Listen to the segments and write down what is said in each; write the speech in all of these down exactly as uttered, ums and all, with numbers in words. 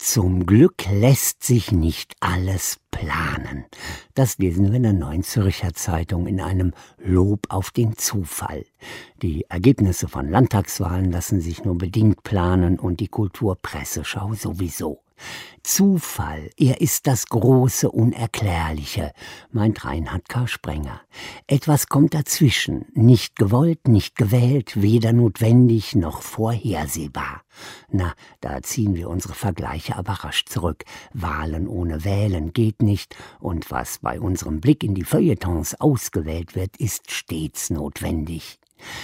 Zum Glück lässt sich nicht alles planen. Das lesen wir in der Neuen Zürcher Zeitung in einem Lob auf den Zufall. Die Ergebnisse von Landtagswahlen lassen sich nur bedingt planen und die Kulturpresseschau sowieso. Zufall, er ist das große Unerklärliche, meint Reinhard K. Sprenger. Etwas kommt dazwischen, nicht gewollt, nicht gewählt, weder notwendig noch vorhersehbar. Na, da ziehen wir unsere Vergleiche aber rasch zurück. Wahlen ohne Wählen geht nicht, und was bei unserem Blick in die Feuilletons ausgewählt wird, ist stets notwendig.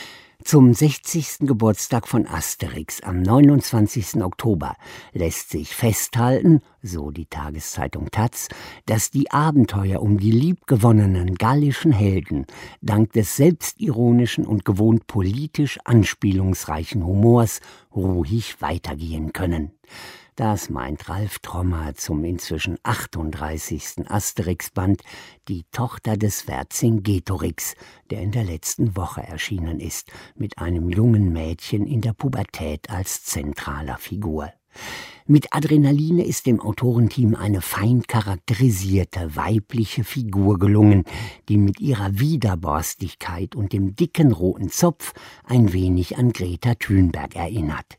Zum sechzigsten Geburtstag von Asterix am neunundzwanzigsten Oktober lässt sich festhalten, so die Tageszeitung Taz, dass die Abenteuer um die liebgewonnenen gallischen Helden dank des selbstironischen und gewohnt politisch anspielungsreichen Humors ruhig weitergehen können. Das meint Ralf Trommer zum inzwischen achtunddreißigsten Asterix-Band Die Tochter des Vercingetorix, der in der letzten Woche erschienen ist, mit einem jungen Mädchen in der Pubertät als zentraler Figur. Mit Adrenaline ist dem Autorenteam eine fein charakterisierte weibliche Figur gelungen, die mit ihrer Widerborstigkeit und dem dicken roten Zopf ein wenig an Greta Thunberg erinnert.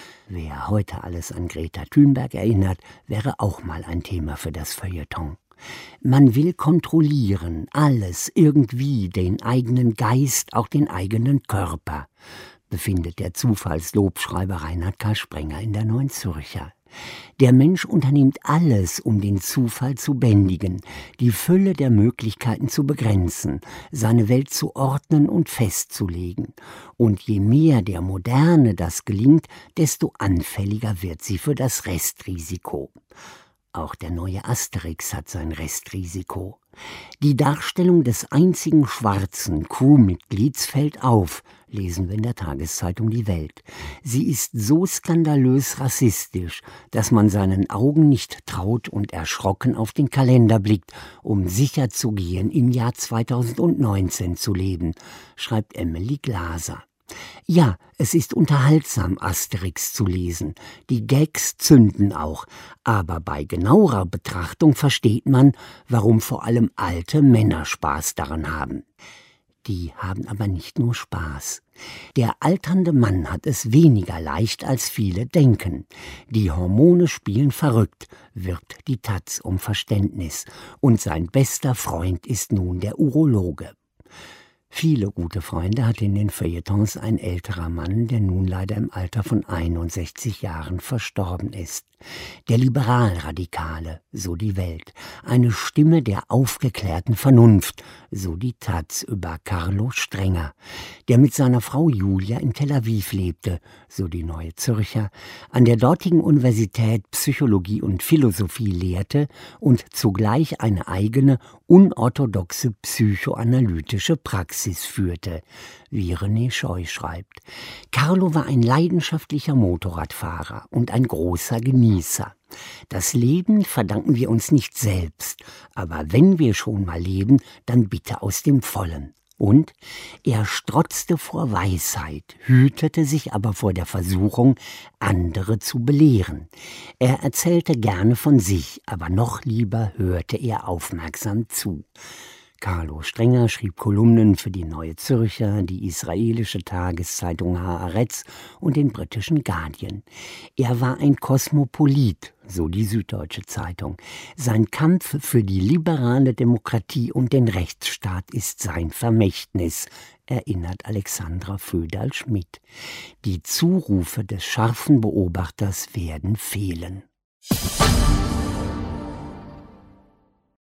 Wer heute alles an Greta Thunberg erinnert, wäre auch mal ein Thema für das Feuilleton. Man will kontrollieren, alles, irgendwie, den eigenen Geist, auch den eigenen Körper, befindet der Zufallslobschreiber Reinhard K. Sprenger in der Neuen Zürcher. Der Mensch unternimmt alles, um den Zufall zu bändigen, die Fülle der Möglichkeiten zu begrenzen, seine Welt zu ordnen und festzulegen. Und je mehr der Moderne das gelingt, desto anfälliger wird sie für das Restrisiko. Auch der neue Asterix hat sein Restrisiko. Die Darstellung des einzigen schwarzen Crewmitglieds fällt auf, lesen wir in der Tageszeitung Die Welt. Sie ist so skandalös rassistisch, dass man seinen Augen nicht traut und erschrocken auf den Kalender blickt, um sicherzugehen, im Jahr zweitausendneunzehn zu leben, schreibt Emily Glaser. Ja, es ist unterhaltsam, Asterix zu lesen. Die Gags zünden auch, aber bei genauerer Betrachtung versteht man, warum vor allem alte Männer Spaß daran haben. Die haben aber nicht nur Spaß. Der alternde Mann hat es weniger leicht, als viele denken. Die Hormone spielen verrückt, wirbt die Taz um Verständnis, und sein bester Freund ist nun der Urologe. Viele gute Freunde hat in den Feuilletons ein älterer Mann, der nun leider im Alter von einundsechzig Jahren verstorben ist. Der Liberalradikale, so die Welt, eine Stimme der aufgeklärten Vernunft, so die Taz über Carlo Strenger, der mit seiner Frau Julia in Tel Aviv lebte, so die Neue Zürcher, an der dortigen Universität Psychologie und Philosophie lehrte und zugleich eine eigene, unorthodoxe psychoanalytische Praxis führte, wie René Scheu schreibt. Carlo war ein leidenschaftlicher Motorradfahrer und ein großer Genießer. Das Leben verdanken wir uns nicht selbst, aber wenn wir schon mal leben, dann bitte aus dem Vollen. Und er strotzte vor Weisheit, hütete sich aber vor der Versuchung, andere zu belehren. Er erzählte gerne von sich, aber noch lieber hörte er aufmerksam zu. Carlo Strenger schrieb Kolumnen für die Neue Zürcher, die israelische Tageszeitung Haaretz und den britischen Guardian. Er war ein Kosmopolit, so die Süddeutsche Zeitung. Sein Kampf für die liberale Demokratie und den Rechtsstaat ist sein Vermächtnis, erinnert Alexandra Föderl-Schmidt. Die Zurufe des scharfen Beobachters werden fehlen.